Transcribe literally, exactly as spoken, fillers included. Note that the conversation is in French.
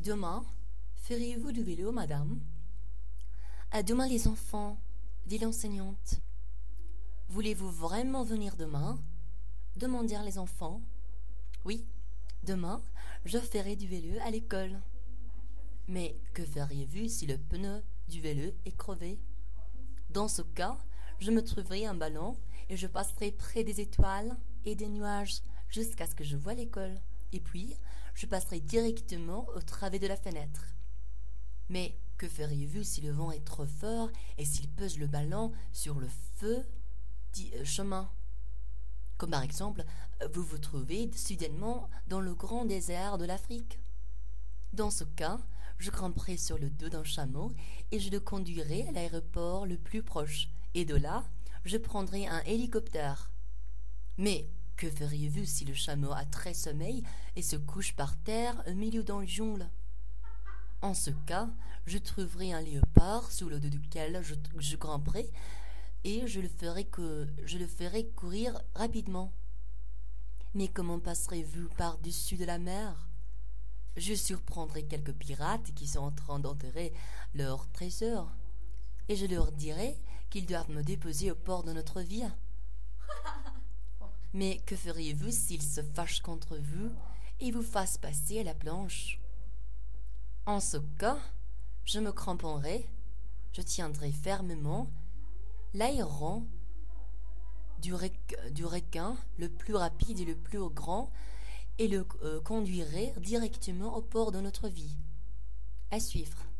Demain, feriez-vous du vélo, madame? À demain, les enfants, dit l'enseignante. Voulez-vous vraiment venir demain? Demandirent les enfants. Oui, demain, je ferai du vélo à l'école. Mais que feriez-vous si le pneu du vélo est crevé? Dans ce cas, je me trouverai un ballon et je passerai près des étoiles et des nuages jusqu'à ce que je voie l'école. Et puis, je passerai directement au travers de la fenêtre. Mais que feriez-vous si le vent est trop fort et s'il pose le ballon sur le feu du chemin? Comme par exemple, vous vous trouvez soudainement dans le grand désert de l'Afrique. Dans ce cas, je grimperai sur le dos d'un chameau et je le conduirai à l'aéroport le plus proche. Et de là, je prendrai un hélicoptère. Mais que feriez-vous si le chameau a très sommeil et se couche par terre au milieu d'un jungle? En ce cas, je trouverai un léopard sous le dos duquel je, je grimperai et je le, ferai que, je le ferai courir rapidement. Mais comment passerez-vous par-dessus de la mer? Je surprendrai quelques pirates qui sont en train d'enterrer leur trésor et je leur dirai qu'ils doivent me déposer au port de notre ville. Mais que feriez-vous s'ils se fâchent contre vous et vous fassent passer à la planche? En ce cas, je me cramponnerai, je tiendrai fermement l'aéron du, rec- du requin le plus rapide et le plus grand et le euh, conduirai directement au port de notre vie. À suivre.